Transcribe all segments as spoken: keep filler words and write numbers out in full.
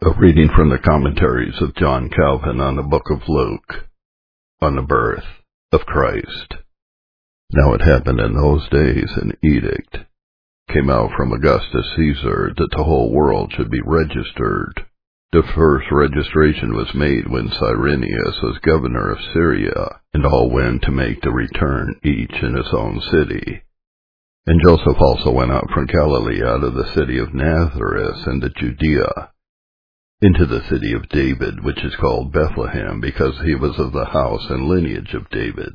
A reading from the commentaries of John Calvin on the Book of Luke, on the birth of Christ. Now it happened in those days an edict came out from Augustus Caesar that the whole world should be registered. The first registration was made when Cyrenius was governor of Syria, and all went to make the return, each in his own city. And Joseph also went out from Galilee out of the city of Nazareth into Judea, into the city of David, which is called Bethlehem, because he was of the house and lineage of David.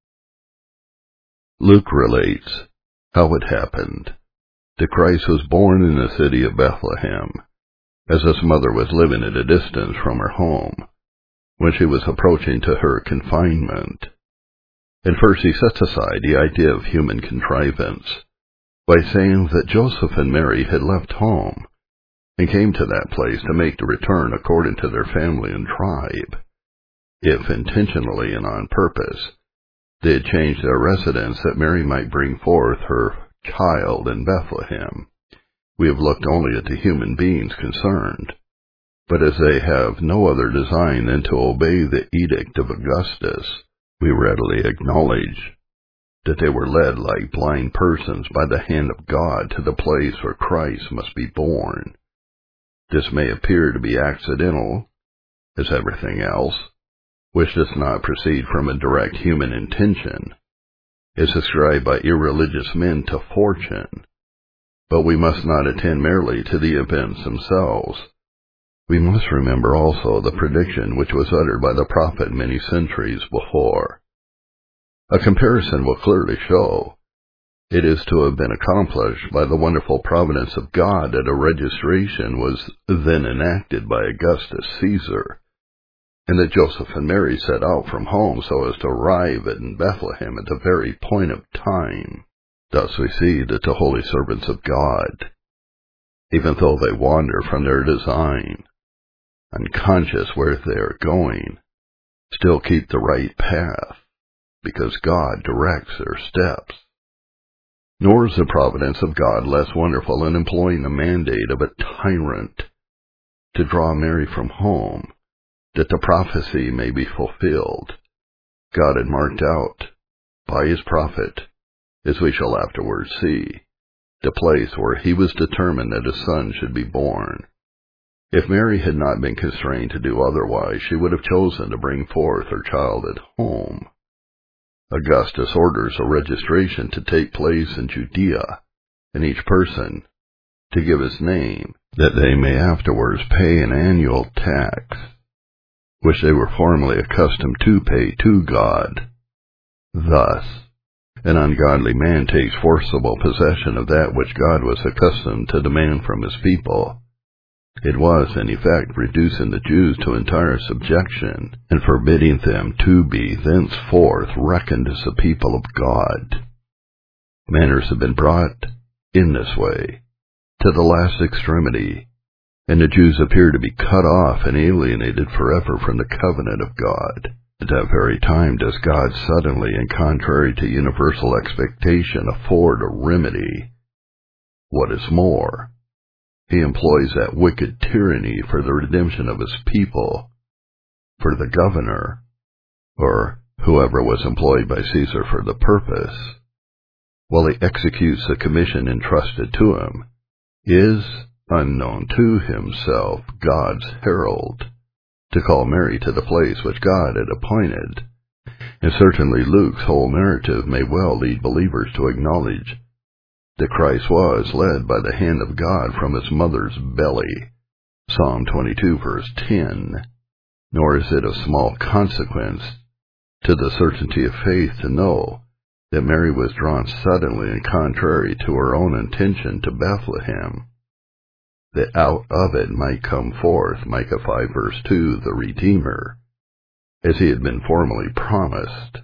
Luke relates how it happened that Christ was born in the city of Bethlehem, as his mother was living at a distance from her home, when she was approaching to her confinement. And first he sets aside the idea of human contrivance by saying that Joseph and Mary had left home and came to that place to make the return according to their family and tribe. If intentionally and on purpose, they had changed their residence that Mary might bring forth her child in Bethlehem. We have looked only at the human beings concerned, but as they have no other design than to obey the edict of Augustus, we readily acknowledge that they were led like blind persons by the hand of God to the place where Christ must be born. This may appear to be accidental, as everything else, which does not proceed from a direct human intention, is ascribed by irreligious men to fortune. But we must not attend merely to the events themselves. We must remember also the prediction which was uttered by the prophet many centuries before. A comparison will clearly show it is to have been accomplished by the wonderful providence of God that a registration was then enacted by Augustus Caesar, and that Joseph and Mary set out from home so as to arrive in Bethlehem at the very point of time. Thus we see that the holy servants of God, even though they wander from their design, unconscious where they are going, still keep the right path, because God directs their steps. Nor is the providence of God less wonderful in employing the mandate of a tyrant to draw Mary from home, that the prophecy may be fulfilled. God had marked out, by his prophet, as we shall afterwards see, the place where he was determined that a son should be born. If Mary had not been constrained to do otherwise, she would have chosen to bring forth her child at home. Augustus orders a registration to take place in Judea, and each person to give his name, that they may afterwards pay an annual tax, which they were formerly accustomed to pay to God. Thus, an ungodly man takes forcible possession of that which God was accustomed to demand from his people. It was, in effect, reducing the Jews to entire subjection and forbidding them to be thenceforth reckoned as the people of God. Matters have been brought, in this way, to the last extremity, and the Jews appear to be cut off and alienated forever from the covenant of God. At that very time does God suddenly, and contrary to universal expectation, afford a remedy. What is more, he employs that wicked tyranny for the redemption of his people, for the governor, or whoever was employed by Caesar for the purpose, while he executes the commission entrusted to him, is, unknown to himself, God's herald, to call Mary to the place which God had appointed. And certainly Luke's whole narrative may well lead believers to acknowledge that Christ was led by the hand of God from his mother's belly. Psalm twenty-two, verse ten. Nor is it of small consequence to the certainty of faith to know that Mary was drawn suddenly and contrary to her own intention to Bethlehem, that out of it might come forth, Micah five, verse two, the Redeemer, as he had been formerly promised.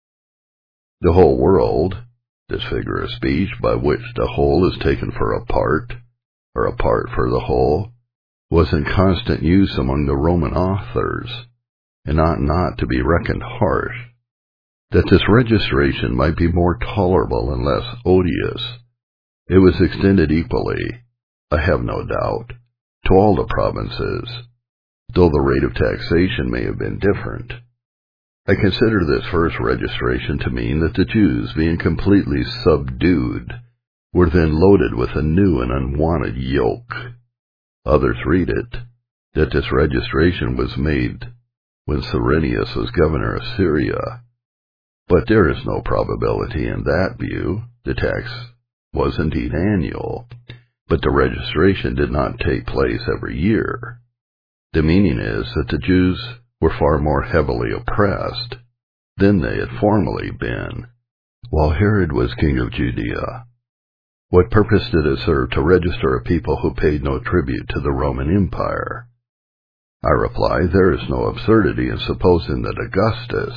The whole world, this figure of speech by which the whole is taken for a part, or a part for the whole, was in constant use among the Roman authors, and ought not to be reckoned harsh. That this registration might be more tolerable and less odious, it was extended equally, I have no doubt, to all the provinces, though the rate of taxation may have been different. I consider this first registration to mean that the Jews, being completely subdued, were then loaded with a new and unwanted yoke. Others read it, that this registration was made when Cyrenius was governor of Syria. But there is no probability in that view. The tax was indeed annual, but the registration did not take place every year. The meaning is that the Jews were far more heavily oppressed than they had formerly been, while Herod was king of Judea. What purpose did it serve to register a people who paid no tribute to the Roman Empire? I reply, there is no absurdity in supposing that Augustus,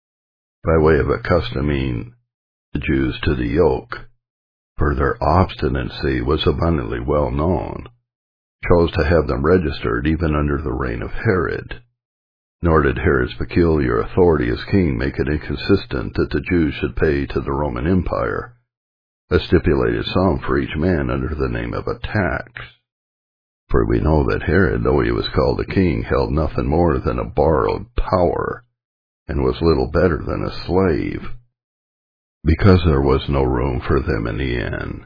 by way of accustoming the Jews to the yoke, for their obstinacy was abundantly well known, chose to have them registered even under the reign of Herod. Nor did Herod's peculiar authority as king make it inconsistent that the Jews should pay to the Roman Empire a stipulated sum for each man under the name of a tax. For we know that Herod, though he was called a king, held nothing more than a borrowed power, and was little better than a slave, because there was no room for them in the inn.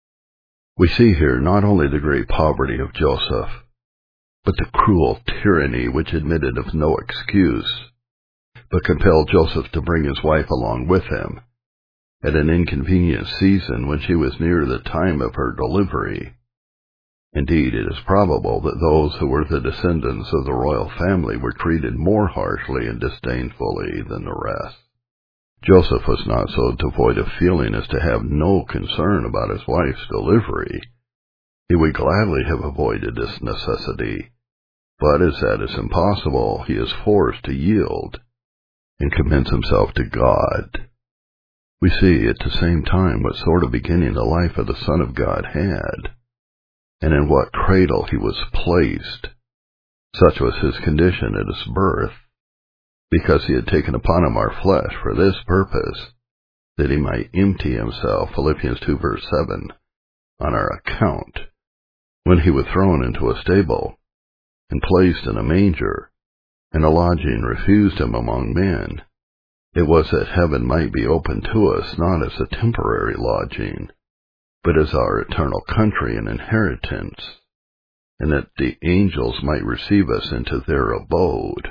We see here not only the great poverty of Joseph, but the cruel tyranny which admitted of no excuse, but compelled Joseph to bring his wife along with him, at an inconvenient season when she was near the time of her delivery. Indeed, it is probable that those who were the descendants of the royal family were treated more harshly and disdainfully than the rest. Joseph was not so devoid of feeling as to have no concern about his wife's delivery. He would gladly have avoided this necessity, but as that is impossible, he is forced to yield and commends himself to God. We see at the same time what sort of beginning the life of the Son of God had, and in what cradle he was placed. Such was his condition at his birth, because he had taken upon him our flesh for this purpose, that he might empty himself, Philippians two verse seven, on our account, when he was thrown into a stable, and placed in a manger, and a lodging refused him among men. It was that heaven might be opened to us, not as a temporary lodging, but as our eternal country and inheritance, and that the angels might receive us into their abode.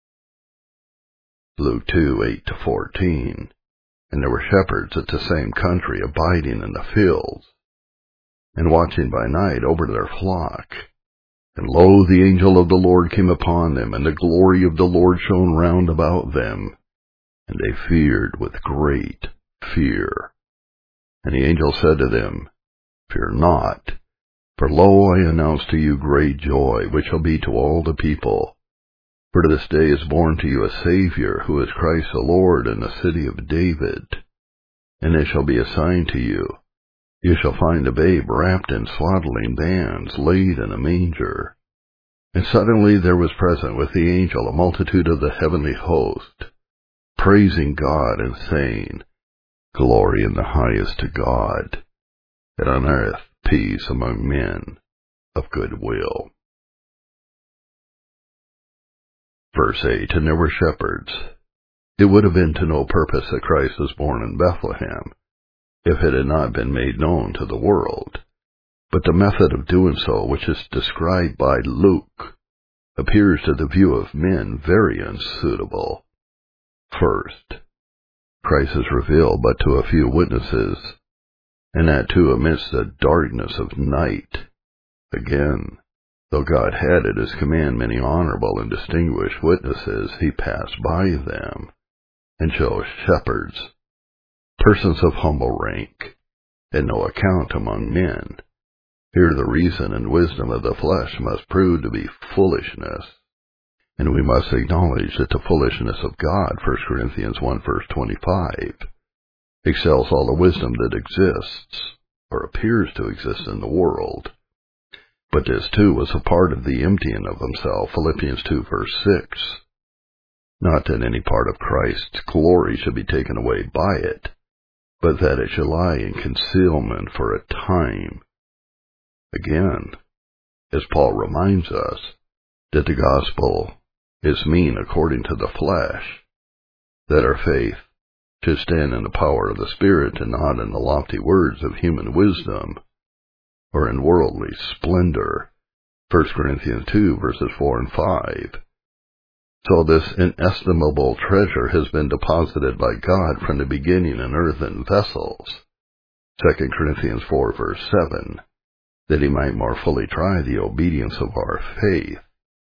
Luke two, eight to fourteen. And there were shepherds at the same country abiding in the fields, and watching by night over their flock. And lo, the angel of the Lord came upon them, and the glory of the Lord shone round about them, and they feared with great fear. And the angel said to them, Fear not, for lo, I announce to you great joy, which shall be to all the people. For this day is born to you a Savior, who is Christ the Lord, in the city of David. And it shall be a sign to you. You shall find a babe wrapped in swaddling bands, laid in a manger. And suddenly there was present with the angel a multitude of the heavenly host, praising God and saying, Glory in the highest to God, and on earth peace among men of good will. Verse eight, And there were shepherds. It would have been to no purpose that Christ was born in Bethlehem, if it had not been made known to the world. But the method of doing so, which is described by Luke, appears to the view of men very unsuitable. First, Christ is revealed but to a few witnesses, and that too amidst the darkness of night. Again, though God had at his command many honorable and distinguished witnesses, he passed by them, and chose shepherds, persons of humble rank, and no account among men. Here the reason and wisdom of the flesh must prove to be foolishness, and we must acknowledge that the foolishness of God, First Corinthians one verse twenty-five, excels all the wisdom that exists, or appears to exist in the world. But this too was a part of the emptying of himself, Philippians two verse six. Not that any part of Christ's glory should be taken away by it, but that it should lie in concealment for a time. Again, as Paul reminds us that the gospel is mean according to the flesh, that our faith should stand in the power of the Spirit and not in the lofty words of human wisdom or in worldly splendor. First Corinthians two, verses four and five. So this inestimable treasure has been deposited by God from the beginning in earthen vessels. Second Corinthians four, verse seven, that he might more fully try the obedience of our faith.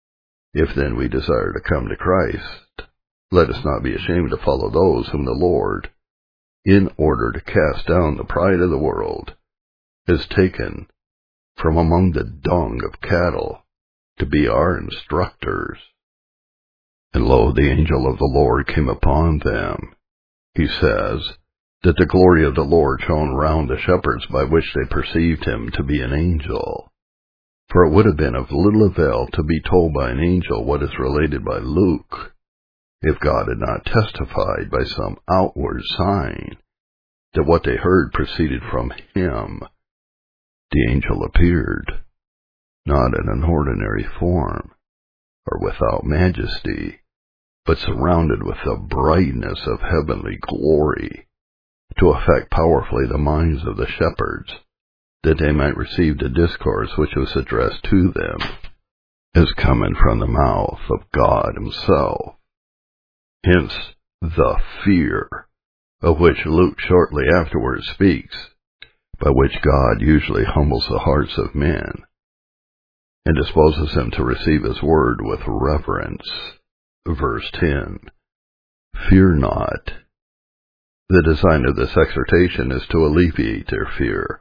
If then we desire to come to Christ, let us not be ashamed to follow those whom the Lord, in order to cast down the pride of the world, has taken from among the dung of cattle to be our instructors. And lo, the angel of the Lord came upon them. He says that the glory of the Lord shone round the shepherds, by which they perceived him to be an angel. For it would have been of little avail to be told by an angel what is related by Luke, if God had not testified by some outward sign that what they heard proceeded from him. The angel appeared, not in an ordinary form, or without majesty, but surrounded with the brightness of heavenly glory, to affect powerfully the minds of the shepherds, that they might receive the discourse which was addressed to them, as coming from the mouth of God himself. Hence the fear, of which Luke shortly afterwards speaks, by which God usually humbles the hearts of men, and disposes them to receive his word with reverence. Verse ten. Fear not. The design of this exhortation is to alleviate their fear.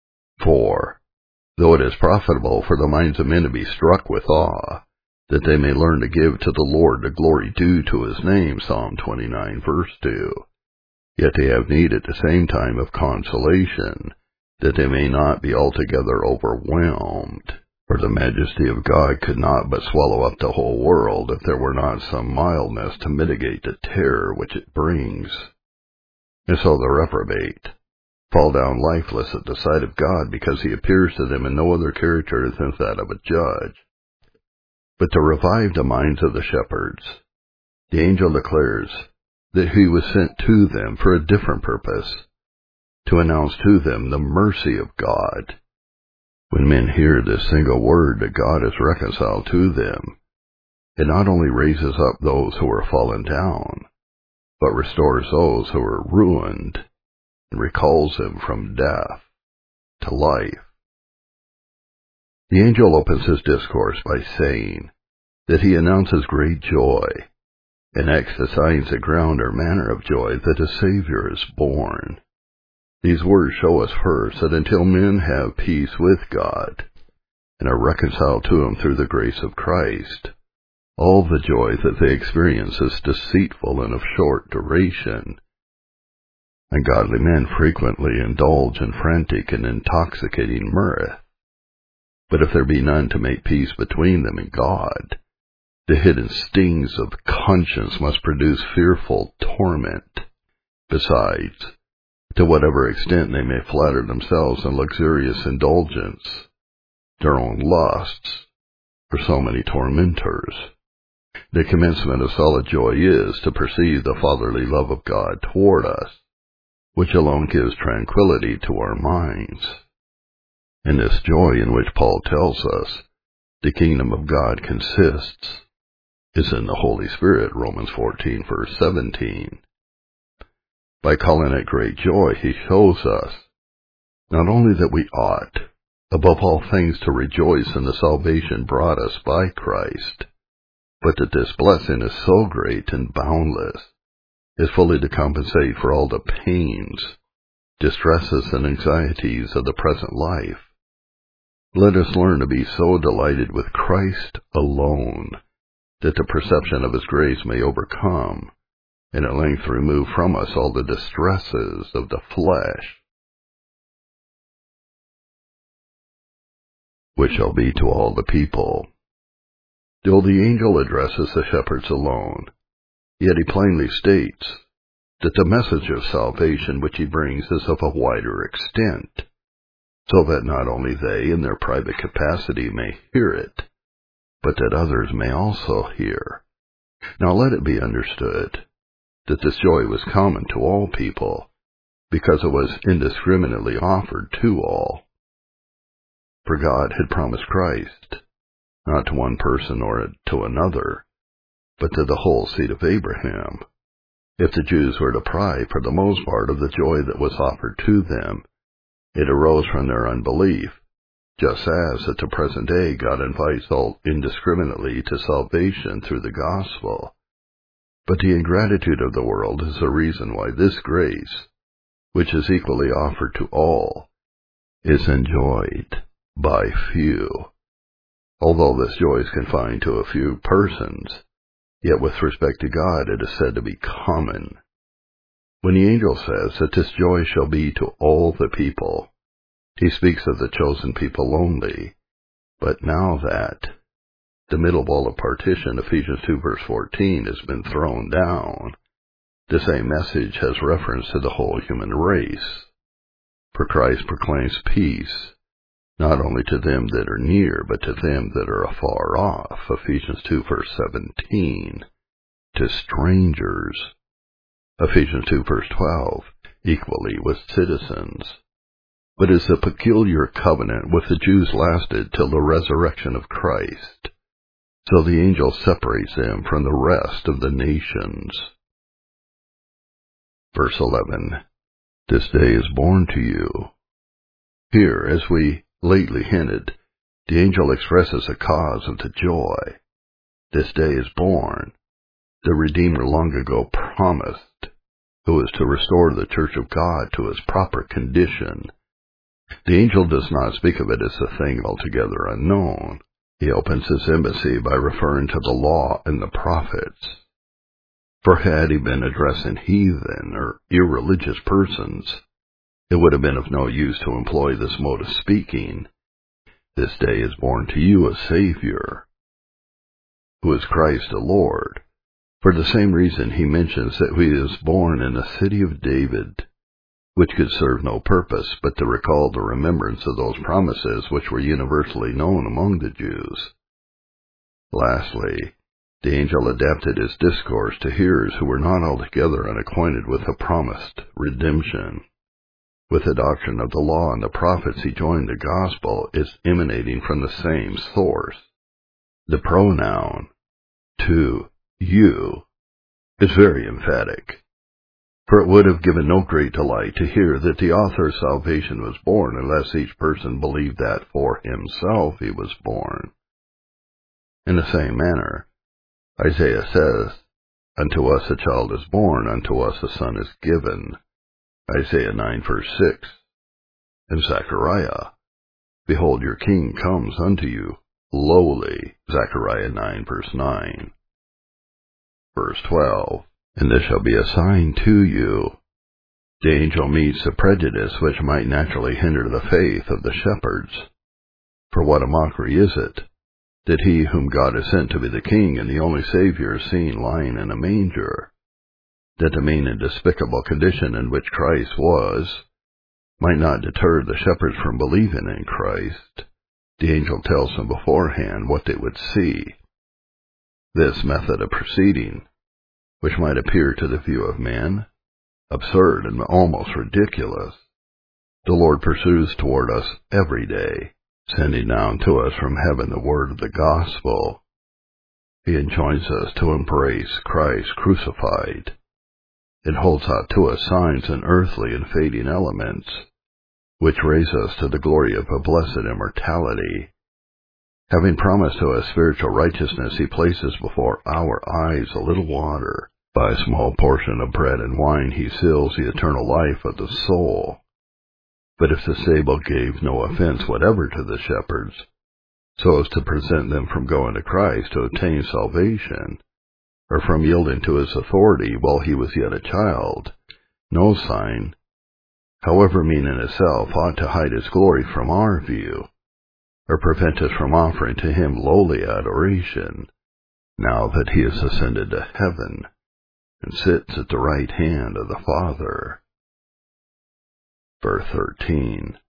For, though it is profitable for the minds of men to be struck with awe, that they may learn to give to the Lord the glory due to his name, Psalm twenty-nine, verse two, yet they have need at the same time of consolation, that they may not be altogether overwhelmed. For the majesty of God could not but swallow up the whole world if there were not some mildness to mitigate the terror which it brings. And so the reprobate fall down lifeless at the sight of God, because he appears to them in no other character than that of a judge. But to revive the minds of the shepherds, the angel declares that he was sent to them for a different purpose, to announce to them the mercy of God. When men hear this single word that God is reconciled to them, it not only raises up those who are fallen down, but restores those who are ruined, and recalls them from death to life. The angel opens his discourse by saying that he announces great joy, and acts the signs that ground or manner of joy that a Savior is born. These words show us first that until men have peace with God, and are reconciled to him through the grace of Christ, all the joy that they experience is deceitful and of short duration. Ungodly men frequently indulge in frantic and intoxicating mirth. But if there be none to make peace between them and God, the hidden stings of conscience must produce fearful torment. Besides, to whatever extent they may flatter themselves in luxurious indulgence, their own lusts are so many tormentors. The commencement of solid joy is to perceive the fatherly love of God toward us, which alone gives tranquility to our minds. And this joy in which Paul tells us the kingdom of God consists is in the Holy Spirit, Romans fourteen, verse seventeen. By calling it great joy, he shows us not only that we ought, above all things, to rejoice in the salvation brought us by Christ, but that this blessing is so great and boundless, is fully to compensate for all the pains, distresses, and anxieties of the present life. Let us learn to be so delighted with Christ alone, that the perception of his grace may overcome, and at length remove from us all the distresses of the flesh, which shall be to all the people. Though the angel addresses the shepherds alone, yet he plainly states that the message of salvation which he brings is of a wider extent, so that not only they in their private capacity may hear it, but that others may also hear. Now let it be understood that this joy was common to all people, because it was indiscriminately offered to all. For God had promised Christ, not to one person or to another, but to the whole seed of Abraham. If the Jews were deprived for the most part of the joy that was offered to them, it arose from their unbelief, just as at the present day God invites all indiscriminately to salvation through the gospel. But the ingratitude of the world is the reason why this grace, which is equally offered to all, is enjoyed by few. Although this joy is confined to a few persons, yet with respect to God it is said to be common. When the angel says that this joy shall be to all the people, he speaks of the chosen people only. But now that the middle wall of partition, Ephesians two verse fourteen, has been thrown down, the same message has reference to the whole human race. For Christ proclaims peace, not only to them that are near, but to them that are afar off, Ephesians two verse seventeen, to strangers, Ephesians two verse twelve, equally with citizens. But as the peculiar covenant with the Jews lasted till the resurrection of Christ, so the angel separates them from the rest of the nations. Verse eleven, this day is born to you. Here, as we lately hinted, the angel expresses the cause of the joy. This day is born, the Redeemer long ago promised, who is to restore the church of God to its proper condition. The angel does not speak of it as a thing altogether unknown. He opens his embassy by referring to the law and the prophets. For had he been addressing heathen or irreligious persons, it would have been of no use to employ this mode of speaking. This day is born to you a Savior, who is Christ the Lord. For the same reason he mentions that he is born in the city of David, which could serve no purpose but to recall the remembrance of those promises which were universally known among the Jews. Lastly, the angel adapted his discourse to hearers who were not altogether unacquainted with the promised redemption. With the doctrine of the law and the prophets he joined the gospel is emanating from the same source. The pronoun, to you, is very emphatic, for it would have given no great delight to hear that the author of salvation was born unless each person believed that for himself he was born. In the same manner, Isaiah says, unto us a child is born, unto us a son is given, Isaiah nine verse six. And Zechariah, behold your king comes unto you, lowly, Zechariah nine verse nine. Verse twelve, and this shall be a sign to you. The angel meets the prejudice which might naturally hinder the faith of the shepherds. For what a mockery is it, that he whom God has sent to be the king and the only Savior is seen lying in a manger, that the mean and despicable condition in which Christ was might not deter the shepherds from believing in Christ. The angel tells them beforehand what they would see. This method of proceeding, which might appear to the view of man absurd and almost ridiculous, the Lord pursues toward us every day, sending down to us from heaven the word of the gospel. He enjoins us to embrace Christ crucified. It holds out to us signs and earthly and fading elements, which raise us to the glory of a blessed immortality. Having promised to us spiritual righteousness, he places before our eyes a little water. By a small portion of bread and wine he seals the eternal life of the soul. But if the stable gave no offense whatever to the shepherds, so as to prevent them from going to Christ to obtain salvation, or from yielding to his authority while he was yet a child, no sign, however mean in itself, ought to hide his glory from our view, or prevent us from offering to him lowly adoration, now that he has ascended to heaven, and sits at the right hand of the Father. Verse thirteen.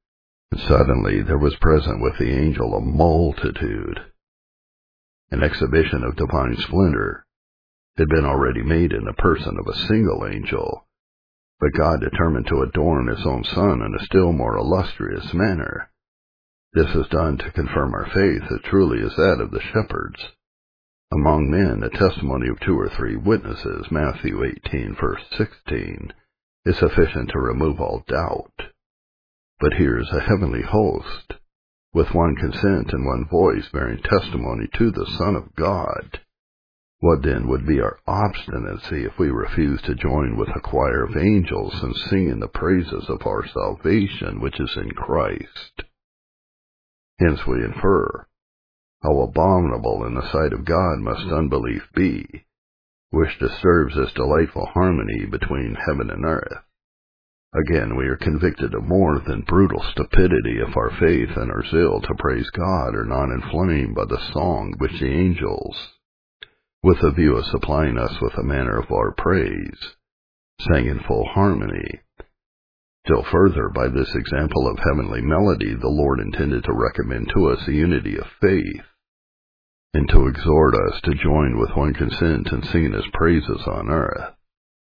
And suddenly there was present with the angel a multitude. An exhibition of divine splendor had been already made in the person of a single angel, but God determined to adorn his own Son in a still more illustrious manner. This is done to confirm our faith that truly is that of the shepherds. Among men, the testimony of two or three witnesses, Matthew eighteen, verse sixteen, is sufficient to remove all doubt. But here is a heavenly host, with one consent and one voice bearing testimony to the Son of God. What then would be our obstinacy if we refuse to join with a choir of angels in singing the praises of our salvation which is in Christ? Hence we infer, how abominable in the sight of God must unbelief be, which disturbs this delightful harmony between heaven and earth. Again, we are convicted of more than brutal stupidity if our faith and our zeal to praise God are not inflamed by the song which the angels, with the view of supplying us with a manner of our praise, sang in full harmony. Still further, by this example of heavenly melody, the Lord intended to recommend to us the unity of faith, and to exhort us to join with one consent in singing his praises on earth.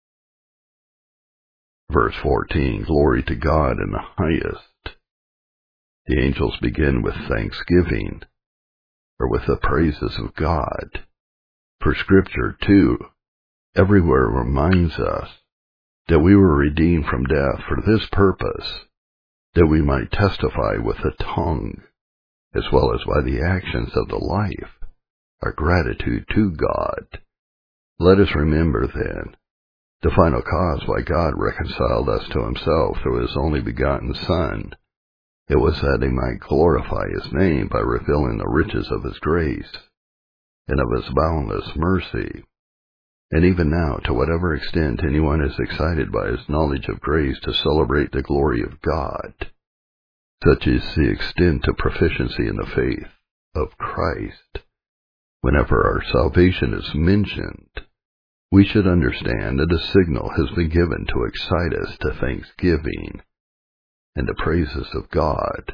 Verse fourteen, Glory to God in the highest. The angels begin with thanksgiving, or with the praises of God. For Scripture, too, everywhere reminds us that we were redeemed from death for this purpose, that we might testify with the tongue, as well as by the actions of the life, our gratitude to God. Let us remember, then, the final cause why God reconciled us to himself through his only begotten Son. It was that he might glorify his name by revealing the riches of his grace and of his boundless mercy. And even now, to whatever extent anyone is excited by his knowledge of grace to celebrate the glory of God, such is the extent of proficiency in the faith of Christ, whenever our salvation is mentioned, we should understand that a signal has been given to excite us to thanksgiving and the praises of God.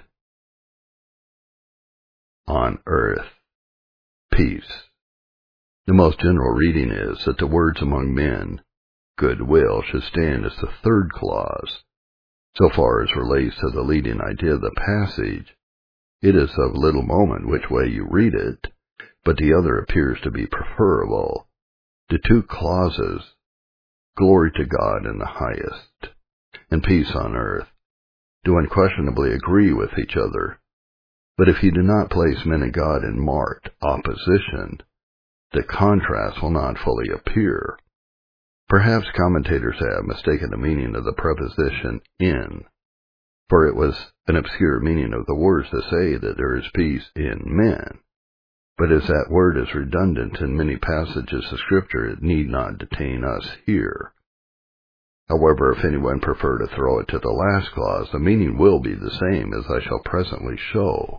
On earth, peace. The most general reading is that the words among men, goodwill, should stand as the third clause. So far as relates to the leading idea of the passage, it is of little moment which way you read it, but the other appears to be preferable. The two clauses, glory to God in the highest, and peace on earth, do unquestionably agree with each other. But if you do not place men and God in marked opposition, the contrast will not fully appear. Perhaps commentators have mistaken the meaning of the preposition in, for it was an obscure meaning of the words to say that there is peace in men. But as that word is redundant in many passages of Scripture, it need not detain us here. However, if anyone prefer to throw it to the last clause, the meaning will be the same, as I shall presently show.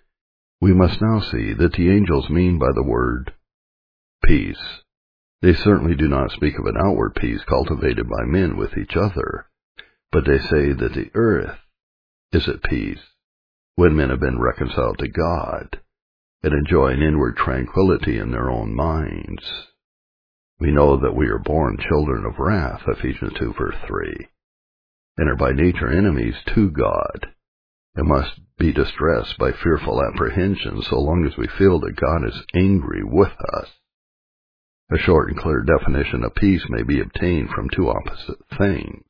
We must now see that the angels mean by the word peace. They certainly do not speak of an outward peace cultivated by men with each other, but they say that the earth is at peace when men have been reconciled to God and enjoy an inward tranquility in their own minds. We know that we are born children of wrath, Ephesians two, verse three, and are by nature enemies to God, and must be distressed by fearful apprehension so long as we feel that God is angry with us. A short and clear definition of peace may be obtained from two opposite things: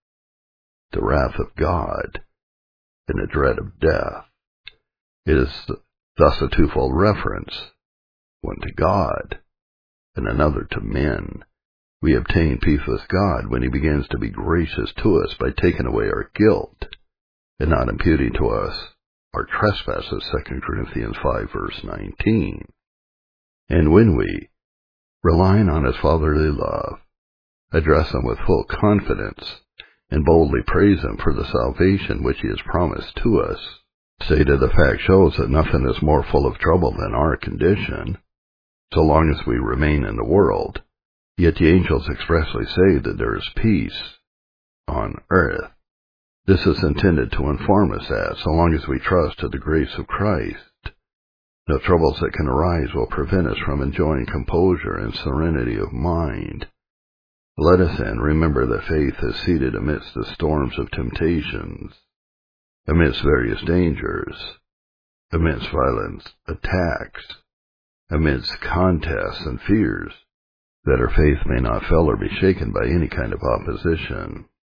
the wrath of God and the dread of death. It is thus a twofold reference, one to God and another to men. We obtain peace with God when he begins to be gracious to us by taking away our guilt and not imputing to us our trespasses, Second Corinthians five, verse nineteen. And when we, relying on his fatherly love, address him with full confidence and boldly praise him for the salvation which he has promised to us, stated the fact shows that nothing is more full of trouble than our condition, so long as we remain in the world. Yet the angels expressly say that there is peace on earth. This is intended to inform us that, so long as we trust to the grace of Christ, no troubles that can arise will prevent us from enjoying composure and serenity of mind. Let us then remember that faith is seated amidst the storms of temptations, amidst various dangers, amidst violent attacks, amidst contests and fears, that our faith may not fail or be shaken by any kind of opposition.